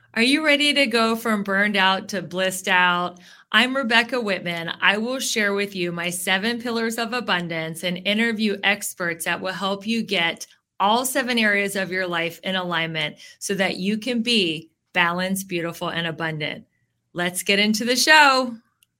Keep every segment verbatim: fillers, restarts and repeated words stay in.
Are you ready to go from burned out to blissed out? I'm Rebecca Whitman. I will share with you my seven pillars of abundance and interview experts that will help you get all seven areas of your life in alignment so that you can be balanced, beautiful, and abundant. Let's get into the show.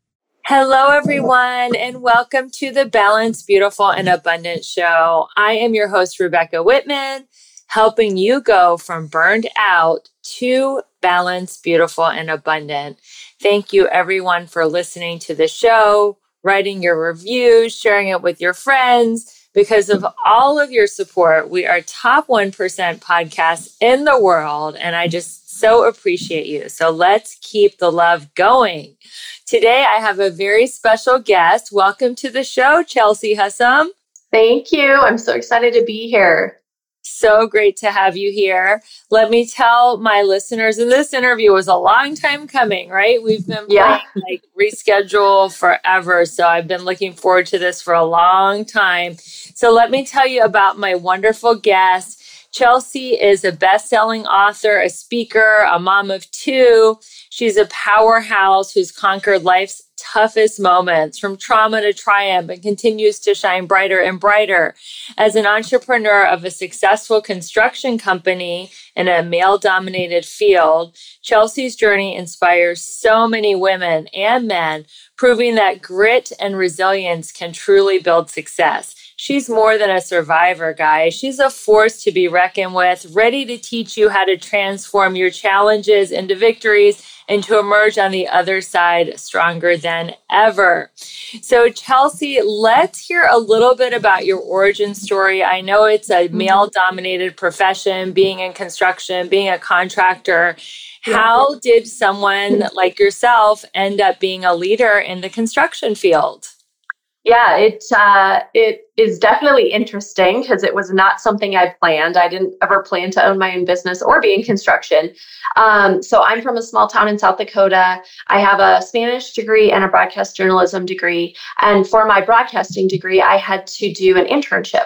Hello, everyone, and welcome to the Balanced, Beautiful, and Abundant Show. I am your host, Rebecca Whitman, helping you go from burned out to balanced, beautiful, and abundant. Thank you, everyone, for listening to the show, writing your reviews, sharing it with your friends. Because of all of your support, we are top one percent podcast in the world, and I just so appreciate you. So let's keep the love going. Today, I have a very special guest. Welcome to the show, Chelsea Hussam. Thank you. I'm so excited to be here. So great to have you here. Let me tell my listeners, and this interview was a long time coming, right? We've been playing Yeah. like reschedule forever. So I've been looking forward to this for a long time. So let me tell you about my wonderful guest. Chelsea is a best-selling author, a speaker, a mom of two. She's a powerhouse who's conquered life's toughest moments from trauma to triumph and continues to shine brighter and brighter. As an entrepreneur of a successful construction company in a male-dominated field, Chelsea's journey inspires so many women and men, proving that grit and resilience can truly build success. She's more than a survivor, guys. She's a force to be reckoned with, ready to teach you how to transform your challenges into victories and to emerge on the other side stronger than ever. So, Chelsea, let's hear a little bit about your origin story. I know it's a male-dominated profession, being in construction, being a contractor. How did someone like yourself end up being a leader in the construction field? Yeah, it uh, it is definitely interesting because it was not something I planned. I didn't ever plan to own my own business or be in construction. Um, so I'm from a small town in South Dakota. I have a Spanish degree and a broadcast journalism degree. And for my broadcasting degree, I had to do an internship.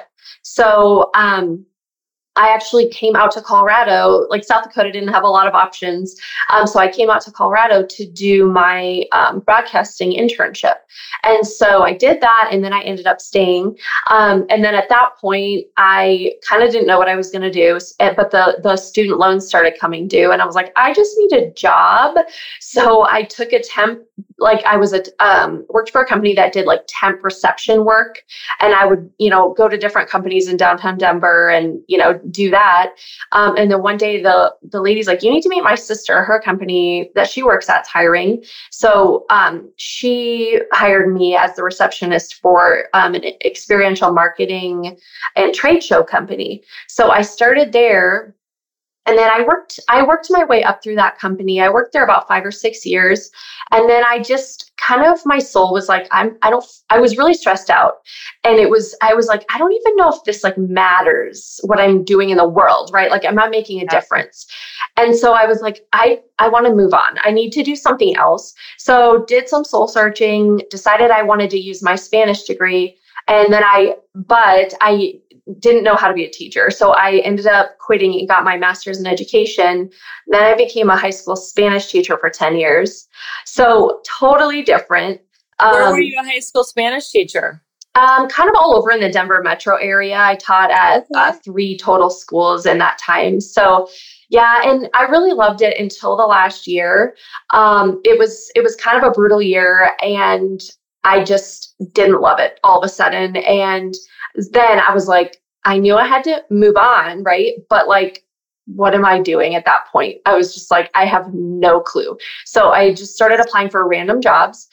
So um, I actually came out to Colorado. Like South Dakota didn't have a lot of options. Um, so I came out to Colorado to do my um, broadcasting internship. And so I did that, and then I ended up staying. Um, and then at that point, I kind of didn't know what I was going to do, but the, the student loans started coming due. And I was like, I just need a job. So I took a temp, like I was a, um, worked for a company that did like temp reception work. And I would, you know, go to different companies in downtown Denver and, you know, do that. Um, and then one day the, the lady's like, you need to meet my sister. Her company that she works at's hiring. So um, she hired me as the receptionist for um, an experiential marketing and trade show company. So I started there. And then I worked, I worked my way up through that company. I worked there about five or six years. And then I just kind of, my soul was like, I'm, I don't, I was really stressed out. And it was, I was like, I don't even know if this like matters what I'm doing in the world, right? Like, am I making a difference? And so I was like, I, I want to move on. I need to do something else. So did some soul searching, decided I wanted to use my Spanish degree. And then I, but I didn't know how to be a teacher. So I ended up quitting and got my master's in education. Then I became a high school Spanish teacher for ten years. So totally different. Where Um, were you a high school Spanish teacher? Um, kind of all over in the Denver metro area. I taught at uh, three total schools in that time. So yeah, and I really loved it until the last year. Um, it was, it was kind of a brutal year, and I just didn't love it all of a sudden. And then I was like, I knew I had to move on, right? But like, what am I doing at that point? I was just like, I have no clue. So I just started applying for random jobs,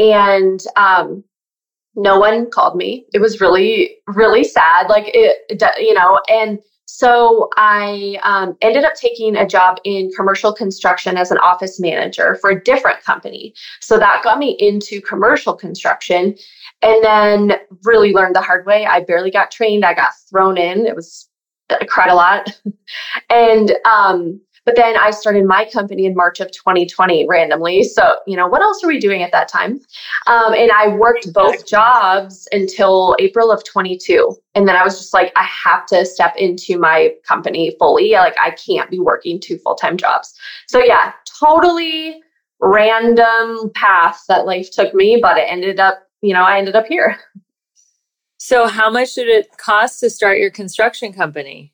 and um, no one called me. It was really, really sad. Like it, you know, and so I um, ended up taking a job in commercial construction as an office manager for a different company. So that got me into commercial construction, and then really learned the hard way. I barely got trained. I got thrown in. It was, I cried a lot. and, um, But then I started my company in March of twenty twenty randomly. So, you know, what else are we doing at that time? Um, and I worked both jobs until April of twenty-two. And then I was just like, I have to step into my company fully. Like, I can't be working two full-time jobs. So yeah, totally random path that life took me, but it ended up, you know, I ended up here. So how much did it cost to start your construction company?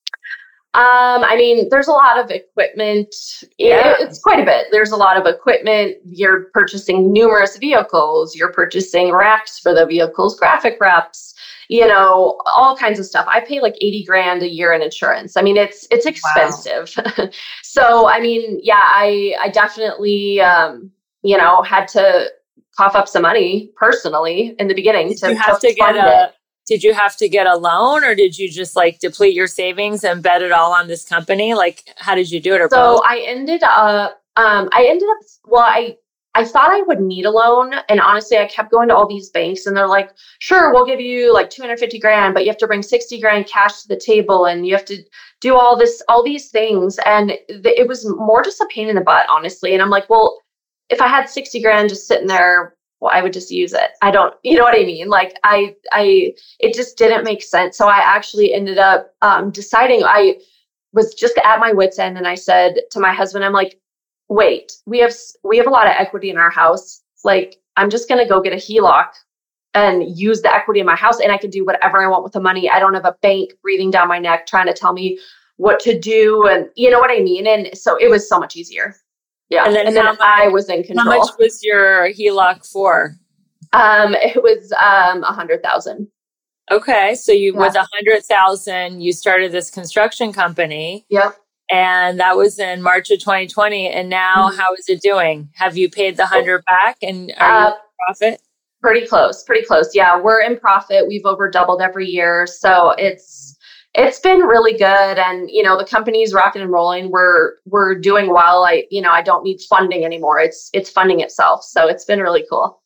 Um, I mean, there's a lot of equipment. Yeah. It, it's quite a bit. There's a lot of equipment. You're purchasing numerous vehicles. You're purchasing racks for the vehicles, graphic wraps, you know, all kinds of stuff. I pay like eighty grand a year in insurance. I mean, it's, it's expensive. Wow. So, I mean, yeah, I, I definitely, um, you know, had to cough up some money personally in the beginning. Did to, you have to, to get a, it. Did you have to get a loan, or did you just like deplete your savings and bet it all on this company? Like, how did you do it? Or so both? I ended up, um, I ended up, well, I, I thought I would need a loan. And honestly, I kept going to all these banks and they're like, sure, we'll give you like two hundred fifty grand, but you have to bring sixty grand cash to the table and you have to do all this, all these things. And th- it was more just a pain in the butt, honestly. And I'm like, well, if I had sixty grand just sitting there, well, I would just use it. I don't, you know what I mean? Like I, I, it just didn't make sense. So I actually ended up um, deciding, I was just at my wit's end. And I said to my husband, I'm like, wait, we have, we have a lot of equity in our house. Like, I'm just going to go get a H E L O C and use the equity in my house. And I can do whatever I want with the money. I don't have a bank breathing down my neck, trying to tell me what to do. And you know what I mean? And so it was so much easier. Yeah. And then, and then much, I was in control. How much was your H E L O C for? Um, it was um a hundred thousand. Okay. So you, yeah. with a hundred thousand, you started this construction company. Yep. And that was in March of twenty twenty. And now mm-hmm. how is it doing? Have you paid the hundred back and are uh, you in profit? Pretty close, pretty close. Yeah. We're in profit. We've over doubled every year. So it's, It's been really good. And, you know, the company's rocking and rolling. We're, we're doing well. I, you know, I don't need funding anymore. It's, it's funding itself. So it's been really cool.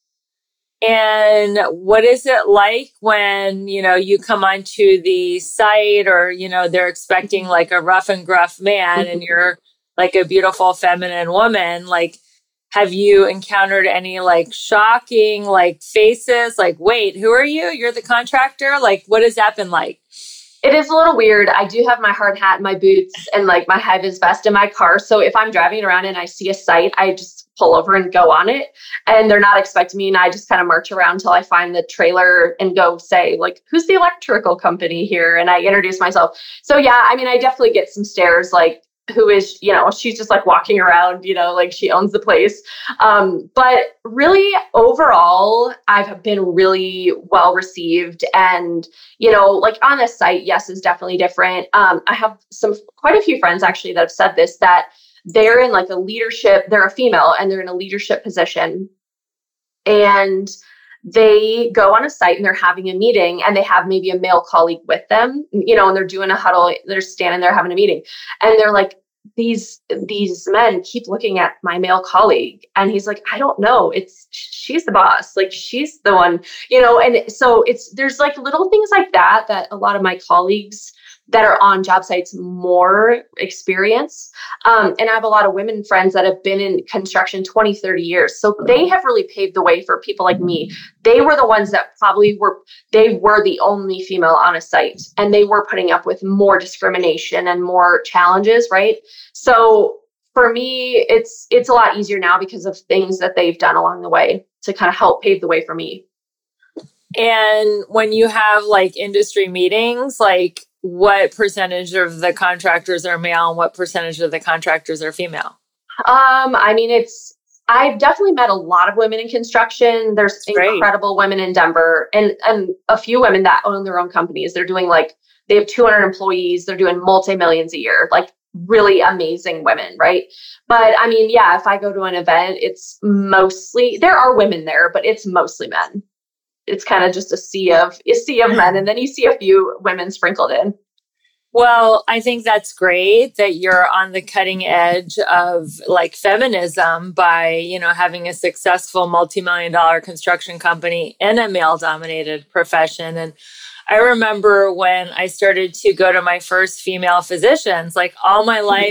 And what is it like when, you know, you come onto the site or, you know, they're expecting like a rough and gruff man and you're like a beautiful feminine woman? Like, have you encountered any like shocking like faces? Like, wait, who are you? You're the contractor? Like, what has that been like? It is a little weird. I do have my hard hat and my boots and like my high-vis vest in my car. So if I'm driving around and I see a site, I just pull over and go on it. And they're not expecting me. And I just kind of march around until I find the trailer and go say, like, who's the electrical company here? And I introduce myself. So yeah, I mean, I definitely get some stares like, who is, you know, she's just like walking around, you know, like she owns the place. Um, but really overall, I've been really well received. And, you know, like on the site, yes, is definitely different. Um, I have some, quite a few friends actually that have said this, that they're in like a leadership, they're a female and they're in a leadership position. And they go on a site and they're having a meeting and they have maybe a male colleague with them, you know, and they're doing a huddle, they're standing there having a meeting. And they're like, these, these men keep looking at my male colleague. And he's like, I don't know. It's, she's the boss. Like, she's the one, you know? And so it's, there's like little things like that, that a lot of my colleagues that are on job sites more experience. Um, and I have a lot of women friends that have been in construction twenty, thirty years. So they have really paved the way for people like me. They were the ones that probably were, they were the only female on a site and they were putting up with more discrimination and more challenges, right? So for me, it's, it's a lot easier now because of things that they've done along the way to kind of help pave the way for me. And when you have like industry meetings, like, what percentage of the contractors are male and what percentage of the contractors are female? Um, I mean, it's, I've definitely met a lot of women in construction. There's Great. incredible women in Denver and, and a few women that own their own companies. They're doing like, they have two hundred employees. They're doing multi-millions a year, like really amazing women. Right. But I mean, yeah, if I go to an event, it's mostly, there are women there, but it's mostly men. It's kind of just a sea of a sea of men. And then you see a few women sprinkled in. Well, I think that's great that you're on the cutting edge of like feminism by, you know, having a successful multi-million dollar construction company in a male dominated profession. And I remember when I started to go to my first female physicians, like all my life,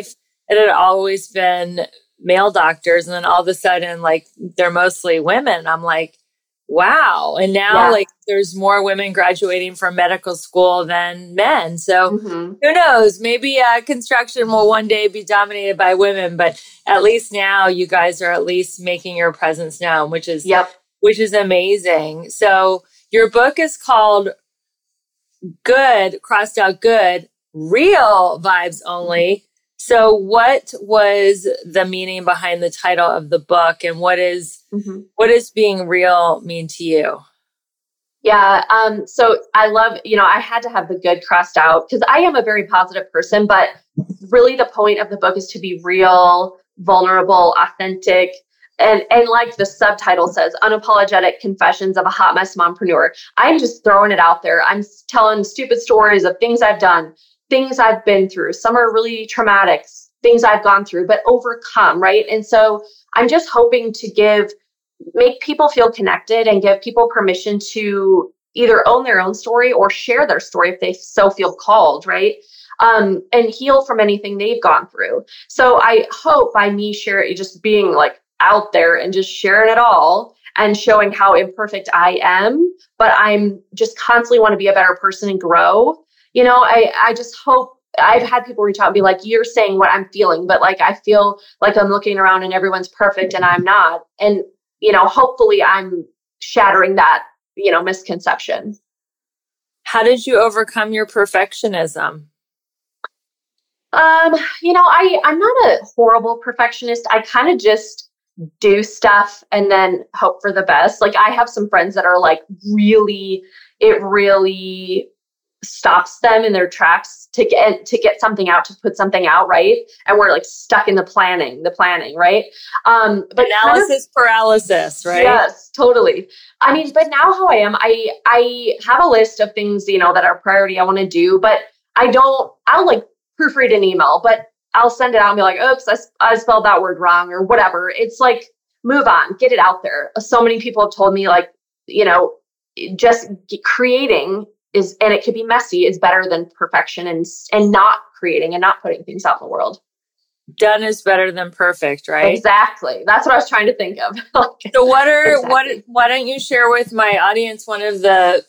it had always been male doctors. And then all of a sudden, like, they're mostly women. I'm like, wow. And now Yeah. like there's more women graduating from medical school than men. So Mm-hmm. who knows? Maybe uh, construction will one day be dominated by women, but at least now you guys are at least making your presence known, which is, Yep. which is amazing. So your book is called Good, crossed out Good, Real Vibes Only. So what was the meaning behind the title of the book, and what is mm-hmm. what does being real mean to you? Yeah. Um, so I love, you know, I had to have the good crossed out because I am a very positive person, but really the point of the book is to be real, vulnerable, authentic, and, and like the subtitle says, unapologetic confessions of a hot mess mompreneur. I'm just throwing it out there. I'm telling stupid stories of things I've done, things I've been through. Some are really traumatic, things I've gone through, but overcome, right? And so I'm just hoping to give, make people feel connected and give people permission to either own their own story or share their story if they so feel called, right? Um, and heal from anything they've gone through. So I hope by me sharing, just being like out there and just sharing it all and showing how imperfect I am, but I'm just constantly want to be a better person and grow. You know, I, I just hope, I've had people reach out and be like, you're saying what I'm feeling, but like, I feel like I'm looking around and everyone's perfect and I'm not. And, you know, hopefully I'm shattering that, you know, misconception. How did you overcome your perfectionism? Um, you know, I, I'm not a horrible perfectionist. I kind of just do stuff and then hope for the best. Like I have some friends that are like really, it really stops them in their tracks to get to get something out, to put something out, right? And we're like stuck in the planning, the planning, right? Um, but analysis kind of, paralysis, right? Yes, totally. I mean, but now how I am, I I have a list of things, you know, that are priority I want to do, but I don't. I'll like proofread an email, but I'll send it out and be like, oops, I, I spelled that word wrong or whatever. It's like, move on, get it out there. So many people have told me like, you know, just creating is, and it could be messy, is better than perfection and and not creating and not putting things out in the world. Done is better than perfect, right? Exactly. That's what I was trying to think of. So what are, exactly. what, why don't you share with my audience one of the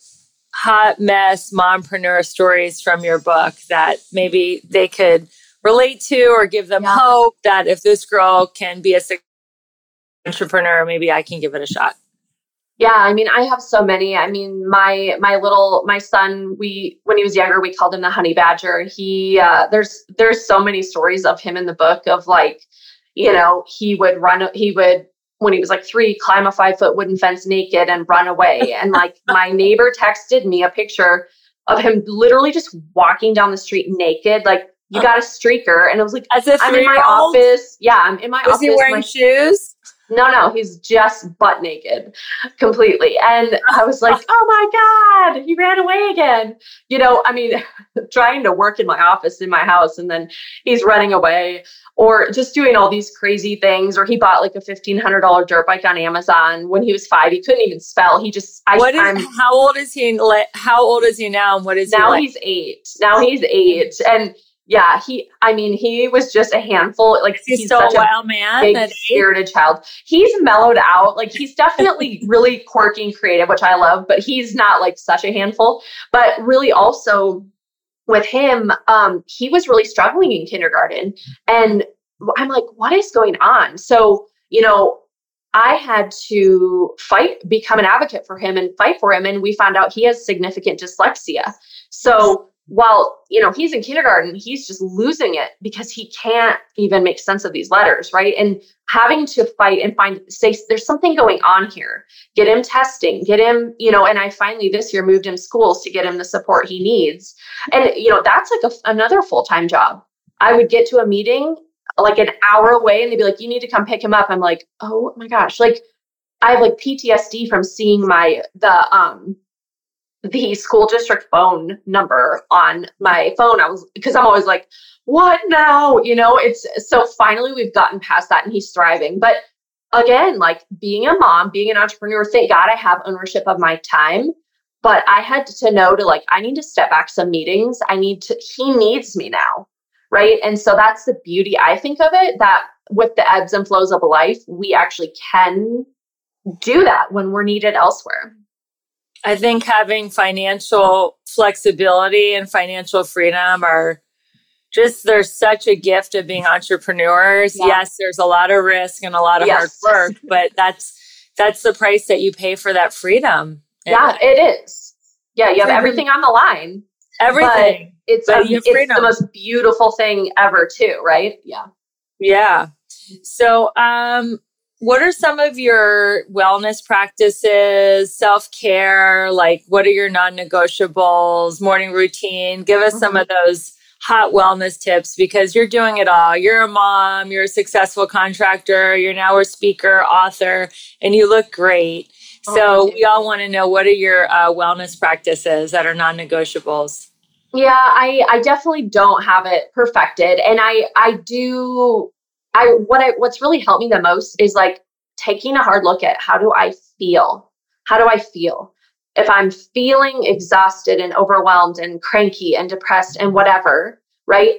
hot mess mompreneur stories from your book that maybe they could relate to or give them yeah. hope that if this girl can be a successful entrepreneur, maybe I can give it a shot. Yeah, I mean, I have so many. I mean, my my little my son, we when he was younger, we called him the honey badger. He uh, there's there's so many stories of him in the book of like, you know, he would run, he would when he was like three, climb a five foot wooden fence naked and run away. And like my neighbor texted me a picture of him literally just walking down the street naked, like you got a streaker, and it was like As if I'm in my office. Yeah, I'm in my was office. Was he wearing my, shoes? No, no, he's just butt naked completely. And I was like, oh my God, he ran away again. You know, I mean, trying to work in my office in my house and then he's running away, or just doing all these crazy things. Or he bought like a fifteen hundred dollars dirt bike on Amazon when he was five. He couldn't even spell. He just, I, what is, I'm, how old is he? How old is he now? And what is he now like? He's eight. Now he's eight. And yeah, he, I mean, he was just a handful. Like he's, he's still such a wild man, big spirited child. He's mellowed out. Like he's definitely really quirky and creative, which I love, but he's not like such a handful. But really also with him, um, he was really struggling in kindergarten. And I'm like, what is going on? So, you know, I had to fight, become an advocate for him and fight for him. And we found out he has significant dyslexia. So while, you know, he's in kindergarten, he's just losing it because he can't even make sense of these letters, right? And having to fight and find, say, there's something going on here. Get him testing, get him, you know, and I finally this year moved him schools to get him the support he needs. And, you know, that's like a, another full-time job. I would get to a meeting like an hour away and they'd be like, you need to come pick him up. I'm like, oh my gosh. Like I have like P T S D from seeing my, the, um, the school district phone number on my phone. I was, because I'm always like, what now? You know, it's so finally we've gotten past that and he's thriving. But again, like being a mom, being an entrepreneur, thank God I have ownership of my time, but I had to know to like, I need to step back some meetings. I need to, he needs me now. right? And so that's the beauty, I think, of it, that with the ebbs and flows of life, we actually can do that when we're needed elsewhere. I think having financial flexibility and financial freedom are just, there's such a gift of being entrepreneurs. Yeah. Yes, there's a lot of risk and a lot of yes. hard work, but that's that's the price that you pay for that freedom. Yeah, and it is. Yeah, you have everything on the line. Everything. But it's, but a, it's the most beautiful thing ever too, right? Yeah. Yeah. So, um, what are some of your wellness practices, self-care? Like, what are your non-negotiables, morning routine? Give us mm-hmm. some of those hot wellness tips, because you're doing it all. You're a mom, you're a successful contractor, you're now a speaker, author, and you look great. Oh, so we all want to know, what are your uh, wellness practices that are non-negotiables? Yeah, I, I definitely don't have it perfected. And I, I do, I, what I, what's really helped me the most is like taking a hard look at, how do I feel? How do I feel? If I'm feeling exhausted and overwhelmed and cranky and depressed and whatever, right?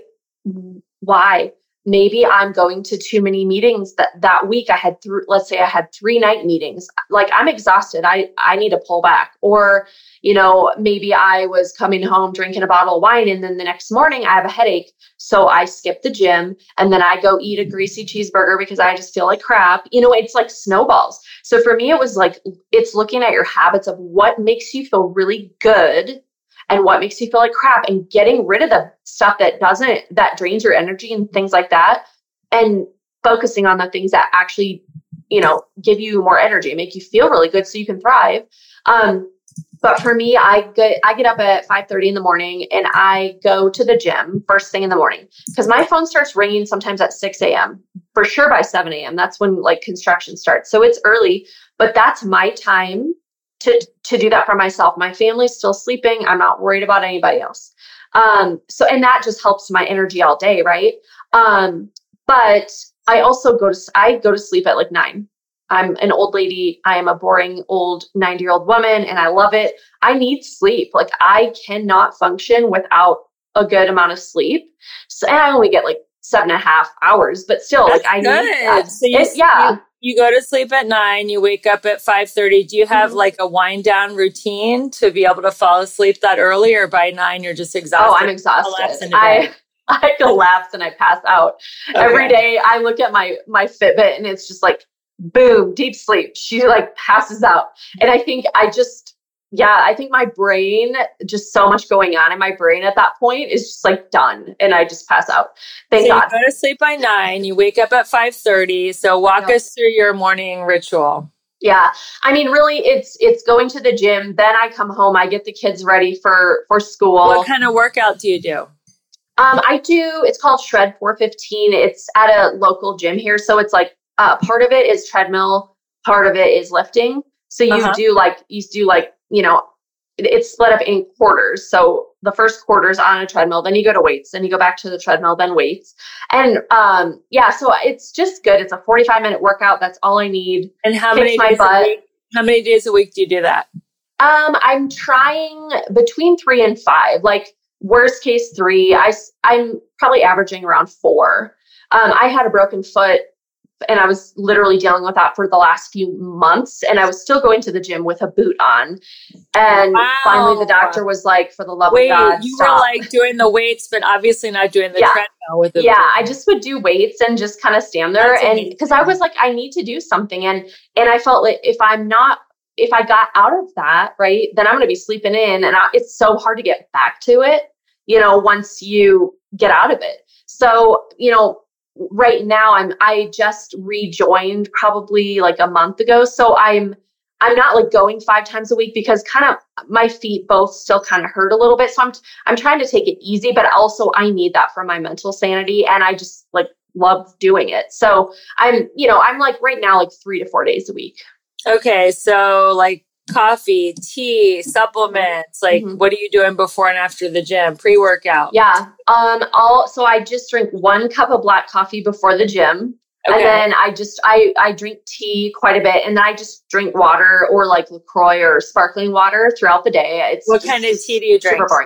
Why? Maybe I'm going to too many meetings that, that week. I had three, let's say I had three night meetings. Like, I'm exhausted. I, I need to pull back. Or, you know, maybe I was coming home drinking a bottle of wine, and then the next morning I have a headache. So I skip the gym, and then I go eat a greasy cheeseburger because I just feel like crap. You know, it's like snowballs. So for me, it was like, it's looking at your habits of what makes you feel really good and what makes you feel like crap, and getting rid of the stuff that doesn't, that drains your energy and things like that, and focusing on the things that actually, you know, give you more energy, make you feel really good so you can thrive. Um, but for me, I get, I get up at five thirty in the morning and I go to the gym first thing in the morning, because my phone starts ringing sometimes at six a.m. for sure. By seven a.m. that's when like construction starts. So it's early, but that's my time to to do that for myself. My family's still sleeping. I'm not worried about anybody else. Um, so, and that just helps my energy all day. Right. Um, but I also go to, I go to sleep at like nine. I'm an old lady. I am a boring old ninety year old woman, and I love it. I need sleep. Like, I cannot function without a good amount of sleep. So, and I only get like seven and a half hours, but still, That's like I good. need that. So you, it, yeah. You, you go to sleep at nine, you wake up at five thirty. Do you have mm-hmm. like a wind down routine to be able to fall asleep that early, or by nine you're just exhausted? Oh, I'm exhausted. I, I collapse and I pass out. Okay. Every day I look at my, my Fitbit and it's just like, boom, deep sleep. She like passes out. And I think I just, yeah, I think my brain, just so much going on in my brain at that point is just like done. And I just pass out. Thank so God. You go to sleep by nine, you wake up at five thirty. So walk yep. us through your morning ritual. Yeah. I mean, really it's, it's going to the gym. Then I come home, I get the kids ready for, for school. What kind of workout do you do? Um, I do, it's called Shred four fifteen. It's at a local gym here. So it's like, uh, part of it is treadmill, part of it is lifting. So you uh-huh. do like, you do like, you know, it's split up in quarters. So the first quarter is on a treadmill, then you go to weights, then you go back to the treadmill, then weights. And um, yeah, so it's just good. It's a forty-five minute workout. That's all I need. And how many days a week, how many days a week do you do that? Um, I'm trying between three and five, like worst case three. I, I'm probably averaging around four. Um, I had a broken foot, and I was literally dealing with that for the last few months. And I was still going to the gym with a boot on. And wow. finally the doctor was like, for the love Wait, of God, you stop. were like doing the weights, but obviously not doing the yeah. treadmill with the Yeah, boot. I just would do weights and just kind of stand there. That's and amazing. Because I was like, I need to do something. And, and I felt like if I'm not, if I got out of that, right, then I'm going to be sleeping in. And I, it's so hard to get back to it, you know, once you get out of it. So, you know, right now I'm, I just rejoined probably like a month ago. So I'm, I'm not like going five times a week because kind of my feet both still kind of hurt a little bit. So I'm, I'm trying to take it easy, but also I need that for my mental sanity. And I just like love doing it. So I'm, you know, I'm like right now, like three to four days a week. Okay. So like coffee, tea, supplements, like mm-hmm. what are you doing before and after the gym, pre-workout? Yeah. Um, I'll, so I just drink one cup of black coffee before the gym. Okay. And then I just, I, I drink tea quite a bit, and then I just drink water or like LaCroix or sparkling water throughout the day. It's What kind of tea do you drink? Super boring.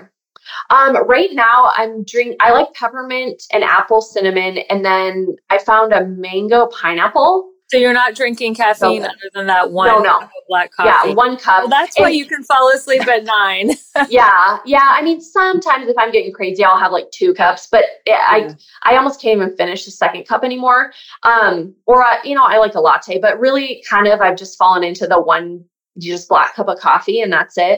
Um, right now I'm drink. I like peppermint and apple cinnamon, and then I found a mango pineapple. So you're not drinking caffeine So other than that one no, no. cup of black Yeah, coffee. one cup. Well, that's why you can fall asleep at nine. yeah, yeah. I mean, sometimes if I'm getting crazy, I'll have like two cups, but yeah. I I almost can't even finish the second cup anymore. Um, or uh, you know, I like a latte, but really, kind of, I've just fallen into the one just black cup of coffee, and that's it.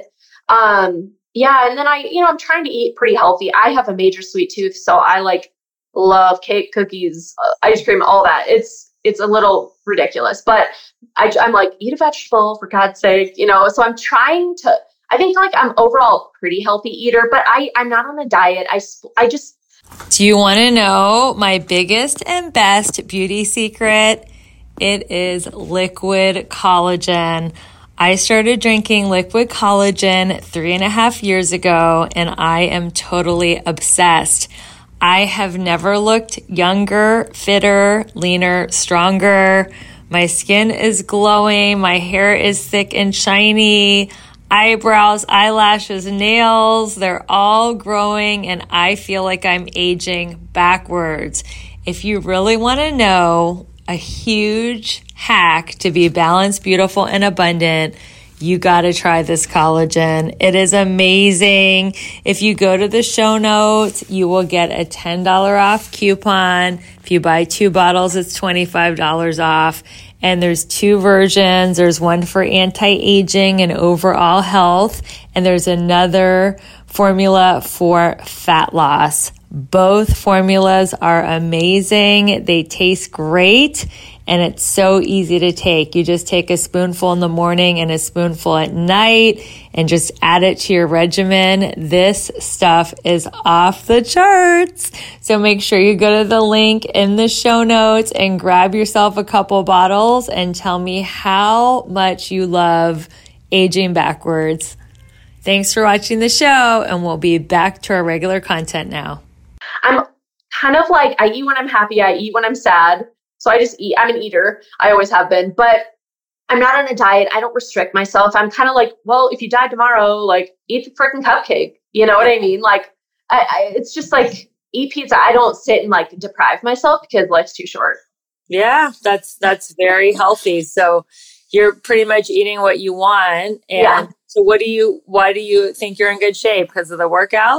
Um, yeah, and then I, you know, I'm trying to eat pretty healthy. I have a major sweet tooth, so I like love cake, cookies, uh, ice cream, all that. It's it's a little ridiculous, but I, I'm like, eat a vegetable for God's sake, you know. So I'm trying to. I think like I'm overall a pretty healthy eater, but I I'm not on a diet. I I just. Do you want to know my biggest and best beauty secret? It is liquid collagen. I started drinking liquid collagen three and a half years ago, and I am totally obsessed. I have never looked younger, fitter, leaner, stronger. My skin is glowing. My hair is thick and shiny. Eyebrows, eyelashes, nails, they're all growing, and I feel like I'm aging backwards. If you really want to know a huge hack to be balanced, beautiful, and abundant, you got to try this collagen. It is amazing. If you go to the show notes, you will get a ten dollars off coupon. If you buy two bottles, it's twenty-five dollars off. And there's two versions. There's one for anti-aging and overall health, and there's another formula for fat loss. Both formulas are amazing. They taste great, and it's so easy to take. You just take a spoonful in the morning and a spoonful at night and just add it to your regimen. This stuff is off the charts. So make sure you go to the link in the show notes and grab yourself a couple bottles and tell me how much you love aging backwards. Thanks for watching the show, and we'll be back to our regular content now. I'm kind of like, I eat when I'm happy. I eat when I'm sad. So I just eat. I'm an eater. I always have been, but I'm not on a diet. I don't restrict myself. I'm kind of like, well, if you die tomorrow, like eat the freaking cupcake. You know what I mean? Like, I, I, it's just like eat pizza. I don't sit and like deprive myself because life's too short. Yeah, that's, that's very healthy. So you're pretty much eating what you want. And yeah. So what do you, why do you think you're in good shape? Because of the workout?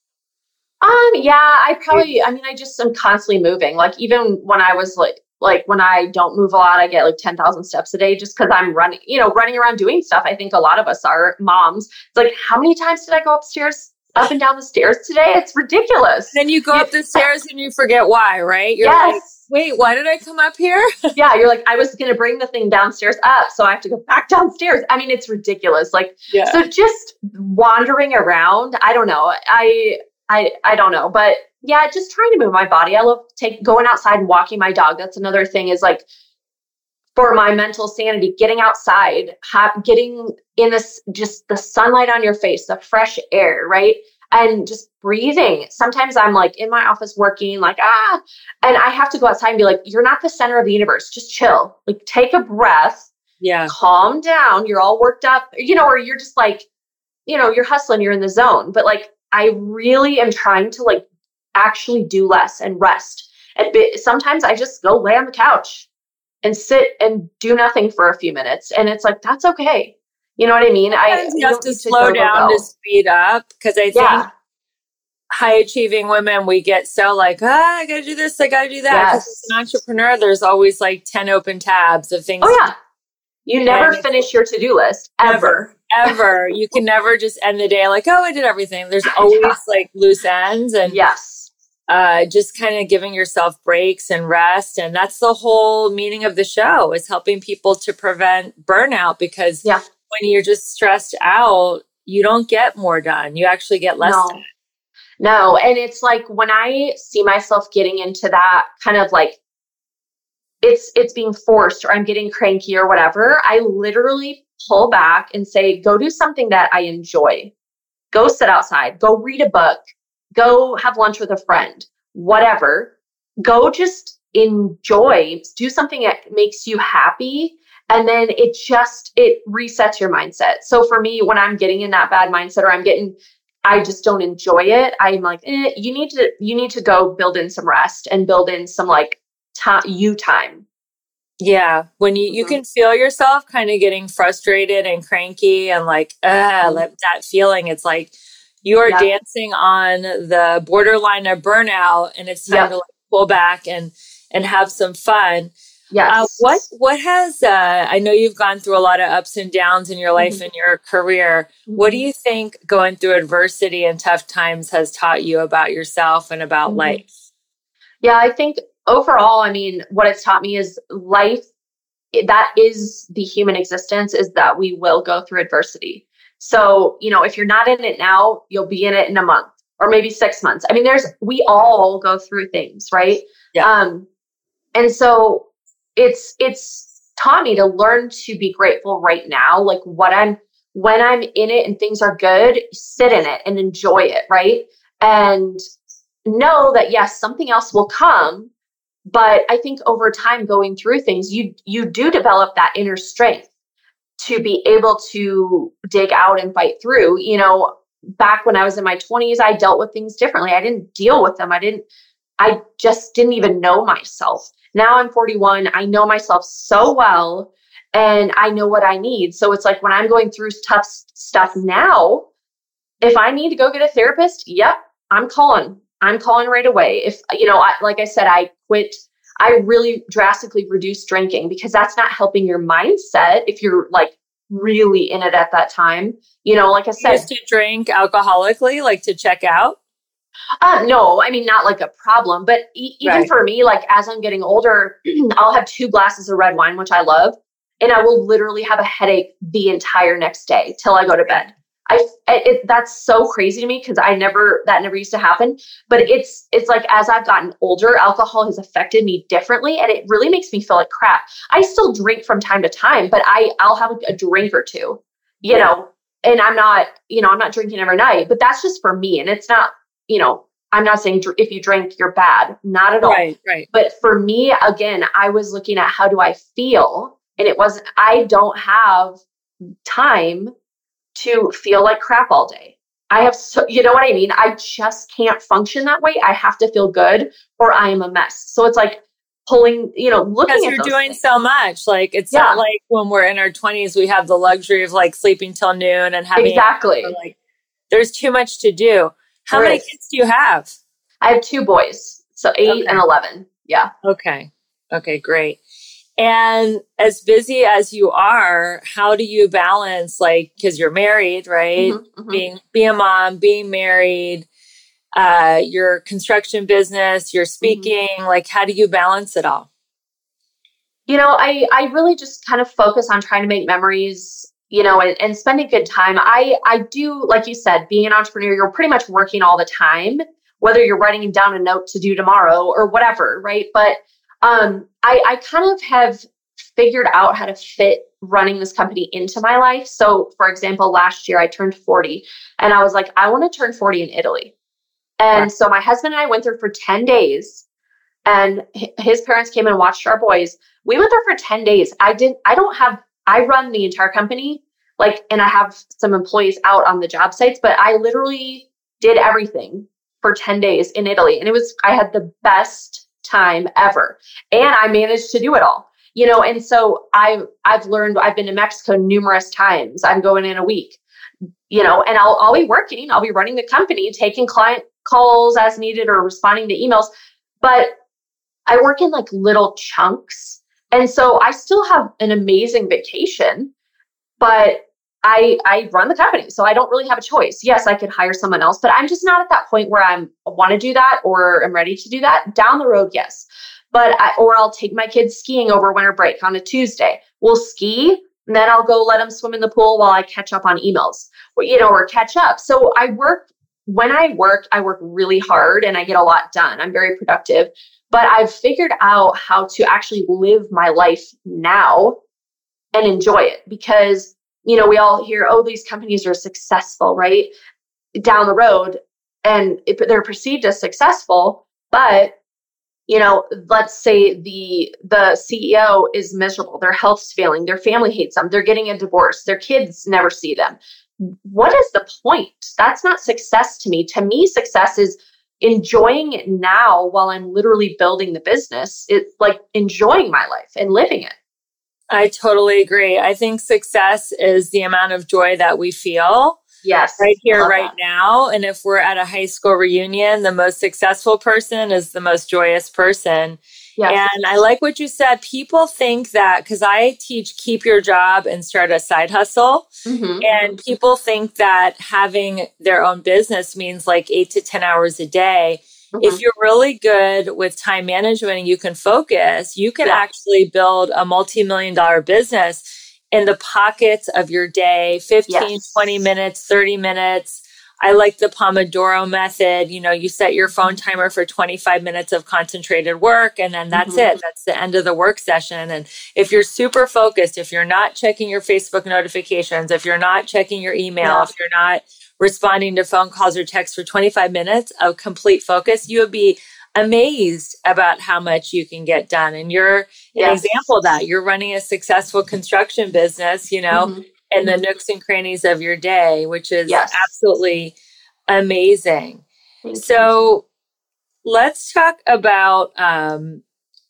Um, yeah, I probably, I mean, I just am constantly moving. Like even when I was like, like when I don't move a lot, I get like ten thousand steps a day just because I'm running, you know, running around doing stuff. I think a lot of us are moms. It's like, how many times did I go upstairs, up and down the stairs today? It's ridiculous. Then you go up the stairs and you forget why, right? You're yes. like, wait, why did I come up here? Yeah, you're like, I was going to bring the thing downstairs up, so I have to go back downstairs. I mean, it's ridiculous. Like, yeah. So just wandering around, I don't know. I, I, I don't know, but yeah, just trying to move my body. I love take going outside and walking my dog. That's another thing is like for my mental sanity, getting outside, ha- getting in this, just the sunlight on your face, the fresh air, right? And just breathing. Sometimes I'm like in my office working like, ah, and I have to go outside and be like, you're not the center of the universe. Just chill. Like take a breath. Yeah. Calm down. You're all worked up, you know, or you're just like, you know, you're hustling, you're in the zone. But like, I really am trying to like actually do less and rest. And be, sometimes I just go lay on the couch and sit and do nothing for a few minutes. And it's like, that's okay. You know what I mean? Sometimes I you have to slow to down to speed up because I think yeah. high achieving women, we get so like, ah, I got to do this, I got to do that. Because yes. as an entrepreneur, there's always like ten open tabs of things. Oh, yeah. You never and finish your to-do list, ever. Ever. You can never just end the day like, oh, I did everything. There's always yeah. like loose ends. And yes. uh, just kind of giving yourself breaks and rest. And that's the whole meaning of the show is helping people to prevent burnout because yeah. when you're just stressed out, you don't get more done. You actually get less no. done. No. And it's like when I see myself getting into that kind of like, it's it's being forced or I'm getting cranky or whatever, I literally pull back and say, go do something that I enjoy. Go sit outside. Go read a book. Go have lunch with a friend. Whatever. Go just enjoy. Do something that makes you happy. And then it just, it resets your mindset. So for me, when I'm getting in that bad mindset or I'm getting I just don't enjoy it, I'm like, eh, you need to, you need to go build in some rest and build in some like time, you time. Yeah. When you, you Mm-hmm. can feel yourself kind of getting frustrated and cranky and like, ah, Mm-hmm. like that feeling. It's like you're Yep. dancing on the borderline of burnout, and it's time Yep. to like pull back and, and have some fun. Yes. Uh, what, what has, uh, I know you've gone through a lot of ups and downs in your life Mm-hmm. and your career. Mm-hmm. What do you think going through adversity and tough times has taught you about yourself and about Mm-hmm. life? Yeah, I think overall, I mean, what it's taught me is life, that is the human existence, is that we will go through adversity. So, you know, if you're not in it now, you'll be in it in a month or maybe six months. I mean, there's, we all go through things, right? Yeah. Um, and so it's, it's taught me to learn to be grateful right now. Like what I'm, when I'm in it and things are good, sit in it and enjoy it. Right. And know that yes, something else will come. But I think over time going through things, you, you do develop that inner strength to be able to dig out and fight through. You know, back when I was in my twenties, I dealt with things differently. I didn't deal with them. I didn't, I just didn't even know myself. Now I'm forty-one. I know myself so well and I know what I need. So it's like when I'm going through tough stuff now, if I need to go get a therapist, yep, I'm calling. I'm calling right away. If, you know, I, like I said, I quit. I really drastically reduced drinking because that's not helping your mindset if you're like really in it at that time. You know, like I said, You used to drink alcoholically, like to check out? Uh, no, I mean, not like a problem, but e- even Right. for me, like as I'm getting older, I'll have two glasses of red wine, which I love. And I will literally have a headache the entire next day till I go to bed. I, it, that's so crazy to me because I never, that never used to happen, but it's, it's like, as I've gotten older, alcohol has affected me differently and it really makes me feel like crap. I still drink from time to time, but I, I'll have a drink or two, you Yeah. know, and I'm not, you know, I'm not drinking every night, but that's just for me. And it's not, you know, I'm not saying dr- if you drink, you're bad, not at all. Right, right. But for me, again, I was looking at how do I feel? And it wasn't, I don't have time to feel like crap all day. I have, so, you know what I mean? I just can't function that way. I have to feel good or I am a mess. So it's like pulling, you know, looking Because at you're those doing things. so much. Like, it's Yeah. not like when we're in our twenties, we have the luxury of like sleeping till noon and having Exactly. like, there's too much to do. How There many is. kids do you have? I have two boys, so eight Okay. and eleven. Yeah. Okay. Okay, great. And as busy as you are, how do you balance, like, because you're married, right? Mm-hmm, mm-hmm. Being, being a mom, being married, uh, your construction business, your speaking, mm-hmm. like, how do you balance it all? You know, I, I really just kind of focus on trying to make memories, you know, and, and spending good time. I, I do, like you said, being an entrepreneur, you're pretty much working all the time, whether you're writing down a note to do tomorrow or whatever, right? But um, I, I kind of have figured out how to fit running this company into my life. So, for example, last year I turned forty and I was like, I want to turn forty in Italy. And so my husband and I went there for ten days and his parents came and watched our boys. We went there for ten days. I didn't, I don't have, I run the entire company, like, and I have some employees out on the job sites, but I literally did everything for ten days in Italy. And it was, I had the best time ever. And I managed to do it all, you know? And so I've, I've learned, I've been to Mexico numerous times. I'm going in a week, you know, and I'll, I'll be working, I'll be running the company, taking client calls as needed or responding to emails, but I work in like little chunks. And so I still have an amazing vacation, but I, I run the company. So I don't really have a choice. Yes, I could hire someone else, but I'm just not at that point where I'm want to do that or I'm ready to do that. Down the road, yes. But I, or I'll take my kids skiing over winter break on a Tuesday. We'll ski and then I'll go let them swim in the pool while I catch up on emails, or, you know, or catch up. So I work, when I work, I work really hard and I get a lot done. I'm very productive, but I've figured out how to actually live my life now and enjoy it because, you know, we all hear, oh, these companies are successful, right? Down the road, and it, they're perceived as successful, but you know, let's say the the C E O is miserable, their health's failing, their family hates them, they're getting a divorce, their kids never see them. What is the point? That's not success to me. To me, success is enjoying it now while I'm literally building the business. It's like enjoying my life and living it. I totally agree. I think success is the amount of joy that we feel. Yes. Right here, right that. now. And if we're at a high school reunion, the most successful person is the most joyous person. Yes. And I like what you said. People think that, because I teach keep your job and start a side hustle. Mm-hmm. And people think that having their own business means like eight to ten hours a day. Mm-hmm. If you're really good with time management and you can focus, you can yeah. actually build a multi-million dollar business in the pockets of your day, fifteen, yes. twenty minutes, thirty minutes. I like the Pomodoro method. You know, you set your phone timer for twenty-five minutes of concentrated work, and then that's mm-hmm. it. That's the end of the work session. And if you're super focused, if you're not checking your Facebook notifications, if you're not checking your email, yeah. if you're not responding to phone calls or texts for twenty-five minutes of complete focus, you would be amazed about how much you can get done. And you're an yes. example of that. You're running a successful construction business, you know, mm-hmm. in the nooks and crannies of your day, which is yes. absolutely amazing. Thank so you. Let's talk about um,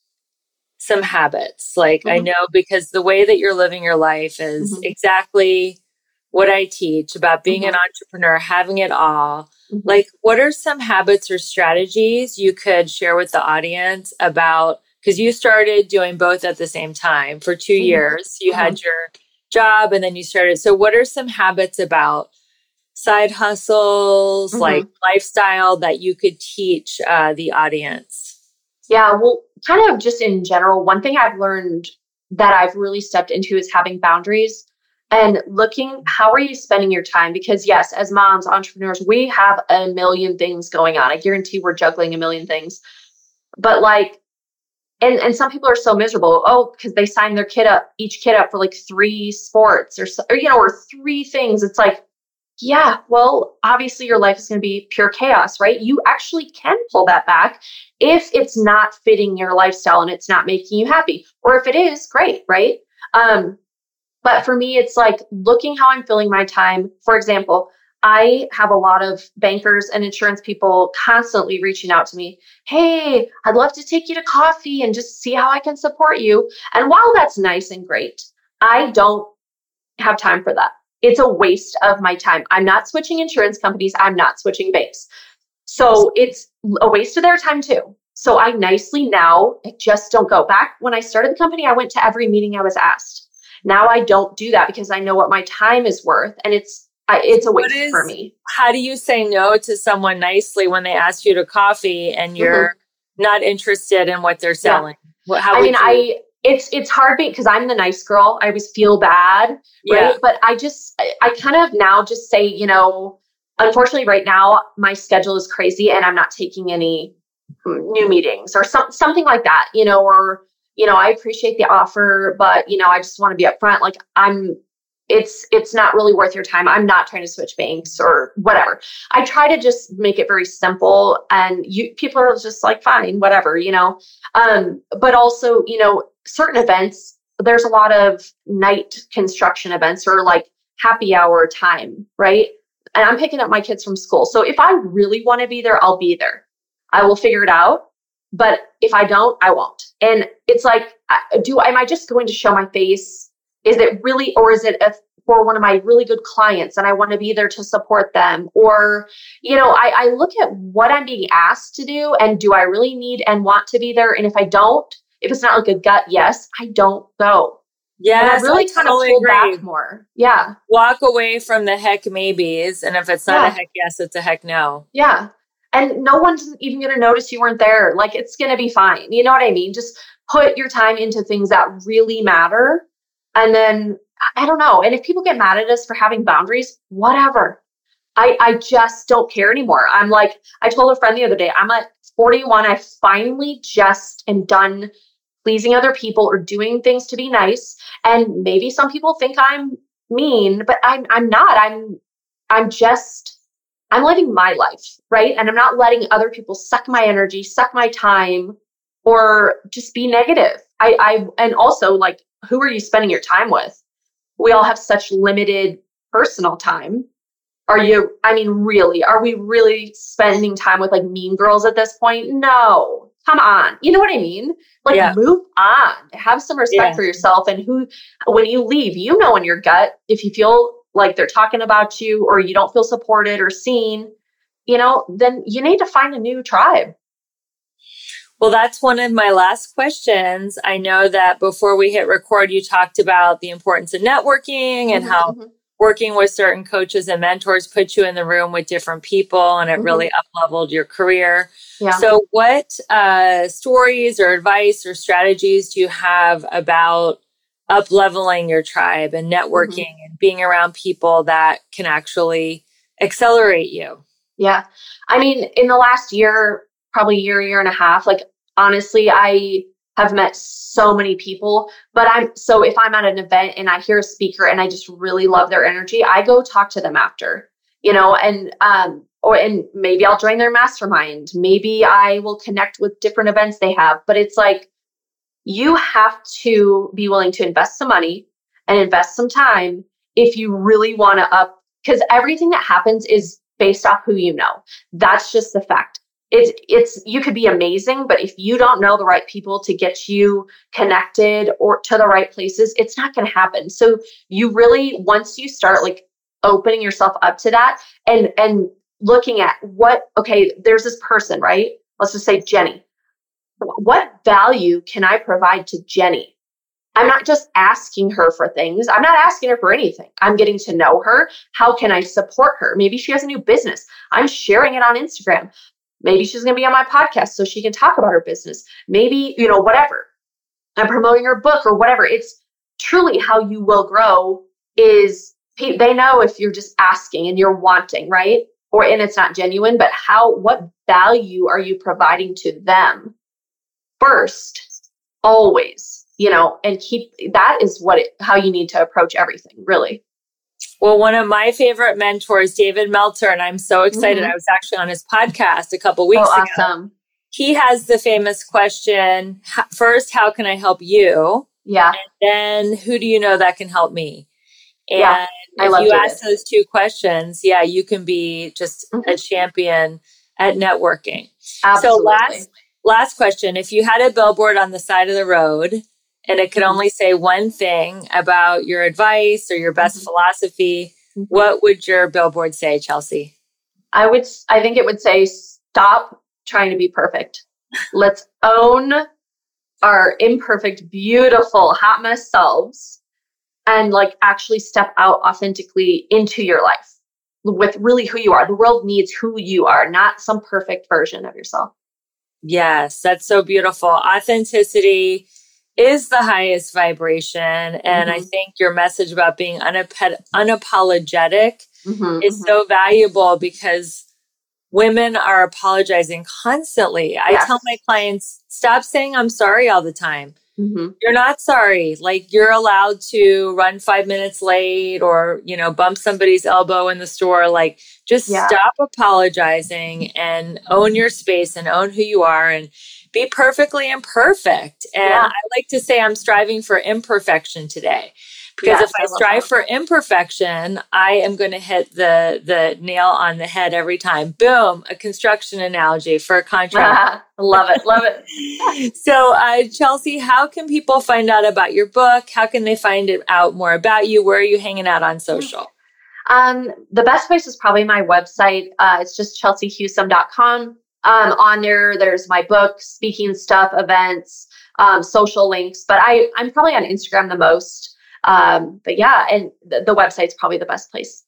some habits. Like mm-hmm. I know, because the way that you're living your life is mm-hmm. exactly what I teach about being mm-hmm. an entrepreneur, having it all. Mm-hmm. Like, what are some habits or strategies you could share with the audience about, because you started doing both at the same time for two mm-hmm. years. You mm-hmm. had your job and then you started. So what are some habits about side hustles, mm-hmm. like lifestyle, that you could teach uh, the audience? Yeah, well, kind of just in general, one thing I've learned that I've really stepped into is having boundaries. And looking, how are you spending your time? Because yes, as moms, entrepreneurs, we have a million things going on. I guarantee we're juggling a million things. But like, and, and some people are so miserable. Oh, because they sign their kid up, each kid up for like three sports or, or, you know, or three things. It's like, yeah, well, obviously your life is going to be pure chaos, right? You actually can pull that back if it's not fitting your lifestyle and it's not making you happy. Or if it is, great, right? Um, But for me, it's like looking how I'm filling my time. For example, I have a lot of bankers and insurance people constantly reaching out to me. Hey, I'd love to take you to coffee and just see how I can support you. And while that's nice and great, I don't have time for that. It's a waste of my time. I'm not switching insurance companies. I'm not switching banks. So it's a waste of their time too. So I nicely now just don't go. Back when I started the company, I went to every meeting I was asked. Now I don't do that because I know what my time is worth, and it's I, it's a waste is, for me. How do you say no to someone nicely when they ask you to coffee and you're mm-hmm. not interested in what they're selling? Yeah. How I mean, you- I it's it's hard because I'm the nice girl. I always feel bad, right? Yeah. But I just I, I kind of now just say, you know, unfortunately, right now my schedule is crazy, and I'm not taking any new meetings or some something like that, you know, or. You know, I appreciate the offer, but, you know, I just want to be upfront. Like I'm, it's, it's not really worth your time. I'm not trying to switch banks or whatever. I try to just make it very simple, and you, people are just like, fine, whatever, you know? Um, but also, you know, certain events, there's a lot of night construction events or like happy hour time, right? And I'm picking up my kids from school. So if I really want to be there, I'll be there. I will figure it out. But if I don't, I won't. And it's like, do am I just going to show my face? Is it really, or is it a, for one of my really good clients and I want to be there to support them? Or, you know, I, I look at what I'm being asked to do, and do I really need and want to be there? And if I don't, if it's not like a gut yes, I don't go. Yeah, I really kind totally of pull back more. Yeah. Walk away from the heck maybes. And if it's not yeah. a heck yes, it's a heck no. Yeah. And no one's even going to notice you weren't there. Like, it's going to be fine. You know what I mean? Just put your time into things that really matter. And then, I don't know. And if people get mad at us for having boundaries, whatever. I, I just don't care anymore. I'm like, I told a friend the other day, I'm at forty-one. I finally just am done pleasing other people or doing things to be nice. And maybe some people think I'm mean, but I'm, I'm not. I'm, I'm just... I'm living my life, right? And I'm not letting other people suck my energy, suck my time. or just be negative. I, I, and also like, who are you spending your time with? We all have such limited personal time. Are you, I mean, really, are we really spending time with like mean girls at this point? No, come on. You know what I mean? Like yeah. move on, have some respect yeah. for yourself. And who, when you leave, you know, in your gut, if you feel like they're talking about you or you don't feel supported or seen, you know, then you need to find a new tribe. Well, that's one of my last questions. I know that before we hit record, you talked about the importance of networking and mm-hmm, how mm-hmm. working with certain coaches and mentors put you in the room with different people, and it mm-hmm. really up-leveled your career. Yeah. So what uh, stories or advice or strategies do you have about up-leveling your tribe and networking mm-hmm. and being around people that can actually accelerate you? Yeah. I mean, in the last year, probably year, year and a half, like, honestly, I have met so many people, but I'm, so if I'm at an event and I hear a speaker and I just really love their energy, I go talk to them after, you know, and, um, or, and maybe I'll join their mastermind. Maybe I will connect with different events they have, but it's like, you have to be willing to invest some money and invest some time if you really want to up, because everything that happens is based off who you know. That's just the fact. It's, it's, you could be amazing, but if you don't know the right people to get you connected or to the right places, it's not going to happen. So you really, once you start like opening yourself up to that and, and looking at what, okay, there's this person, right? Let's just say Jenny. What value can I provide to Jenny? I'm not just asking her for things. I'm not asking her for anything. I'm getting to know her. How can I support her? Maybe she has a new business. I'm sharing it on Instagram. Maybe she's going to be on my podcast so she can talk about her business. Maybe, you know, whatever. I'm promoting her book or whatever. It's truly how you will grow is they know if you're just asking and you're wanting, right? Or, and it's not genuine, but how, what value are you providing to them first, always, you know, and keep, that is what it, how you need to approach everything, really. Well, one of my favorite mentors, David Meltzer, and I'm so excited. Mm-hmm. I was actually on his podcast a couple weeks oh, ago. Awesome. He has the famous question, first, how can I help you? Yeah. And then who do you know that can help me? And yeah, I if love you David. ask those two questions, yeah, you can be just mm-hmm. a champion at networking. Absolutely. So last, last question, if you had a billboard on the side of the road and it could mm-hmm. only say one thing about your advice or your best mm-hmm. philosophy, mm-hmm. what would your billboard say, Chelsea? I would, I think it would say, stop trying to be perfect. Let's own our imperfect, beautiful, hot mess selves and like actually step out authentically into your life with really who you are. The world needs who you are, not some perfect version of yourself. Yes, that's so beautiful. Authenticity is the highest vibration. And mm-hmm. I think your message about being unap- unapologetic mm-hmm, is mm-hmm. so valuable because women are apologizing constantly. I yes. tell my clients, stop saying I'm sorry all the time. Mm-hmm. You're not sorry. Like you're allowed to run five minutes late or, you know, bump somebody's elbow in the store. Like just yeah. stop apologizing and own your space and own who you are and be perfectly imperfect. And yeah. I like to say I'm striving for imperfection today. Because yes, if I, I strive that. for imperfection, I am going to hit the the nail on the head every time. Boom, a construction analogy for a contract. love it, love it. So, uh, Chelsea, how can people find out about your book? How can they find out more about you? Where are you hanging out on social? Um, the best place is probably my website. Uh, it's just chelsea husum dot com. Um, on there, there's my book, speaking stuff, events, um, social links. But I, I'm probably on Instagram the most. Um, but yeah, and the, the website's probably the best place.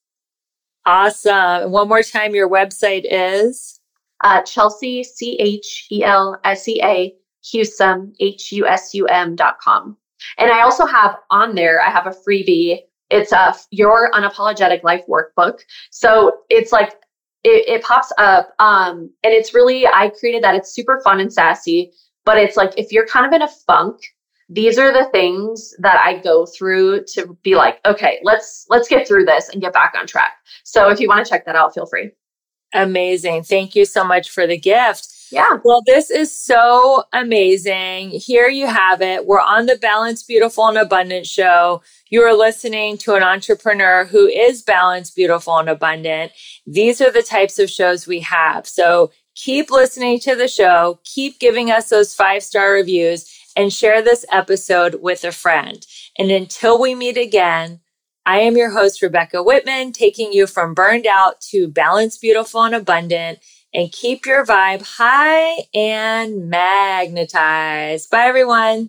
Awesome. One more time, your website is? Uh, Chelsea, C H E L S E A, Husum, H U S U M dot com. And I also have on there, I have a freebie. It's a Your Unapologetic Life Workbook. So it's like, it, it pops up. Um, and it's really, I created that. It's super fun and sassy, but it's like, if you're kind of in a funk, these are the things that I go through to be like, okay, let's, let's get through this and get back on track. So if you want to check that out, feel free. Amazing. Thank you so much for the gift. Yeah. Well, this is so amazing. Here you have it. We're on the Balanced, Beautiful, and Abundant show. You are listening to an entrepreneur who is balanced, beautiful, and abundant. These are the types of shows we have. So keep listening to the show, keep giving us those five-star reviews, and share this episode with a friend. And until we meet again, I am your host, Rebecca Whitman, taking you from burned out to balanced, beautiful, and abundant. And keep your vibe high and magnetized. Bye, everyone.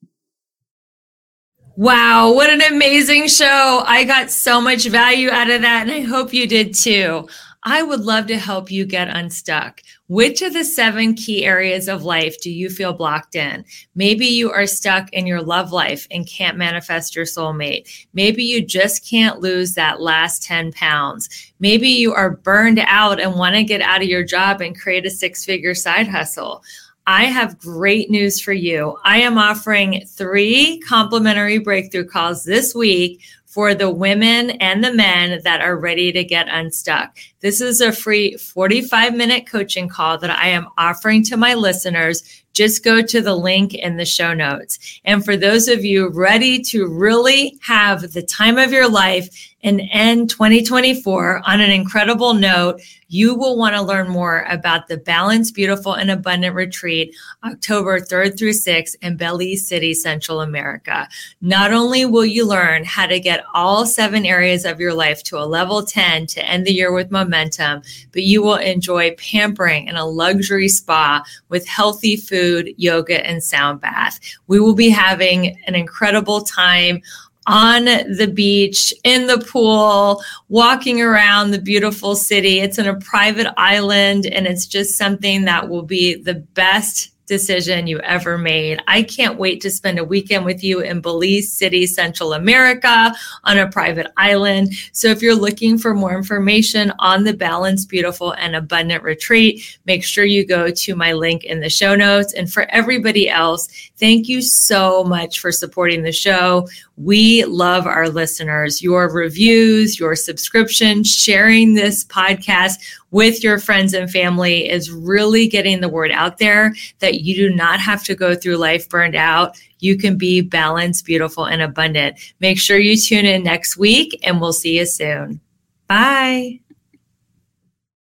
Wow, what an amazing show. I got so much value out of that, and I hope you did too. I would love to help you get unstuck. Which of the seven key areas of life do you feel blocked in? Maybe you are stuck in your love life and can't manifest your soulmate. Maybe you just can't lose that last ten pounds. Maybe you are burned out and want to get out of your job and create a six-figure side hustle. I have great news for you. I am offering three complimentary breakthrough calls this week for the women and the men that are ready to get unstuck. This is a free forty-five minute coaching call that I am offering to my listeners. Just go to the link in the show notes. And for those of you ready to really have the time of your life and end twenty twenty-four on an incredible note, you will want to learn more about the Balanced, Beautiful, and Abundant Retreat, October third through sixth in Belize City, Central America. Not only will you learn how to get all seven areas of your life to a level ten to end the year with momentum, but you will enjoy pampering in a luxury spa with healthy food, yoga, and sound bath. We will be having an incredible time on the beach, in the pool, walking around the beautiful city. It's in a private island, and it's just something that will be the best decision you ever made. I can't wait to spend a weekend with you in Belize City, Central America, on a private island. So if you're looking for more information on the Balanced, Beautiful, and Abundant Retreat, make sure you go to my link in the show notes. And for everybody else, thank you so much for supporting the show. We love our listeners. Your reviews, your subscriptions, sharing this podcast with your friends and family is really getting the word out there that you do not have to go through life burned out. You can be balanced, beautiful, and abundant. Make sure you tune in next week, and we'll see you soon. Bye.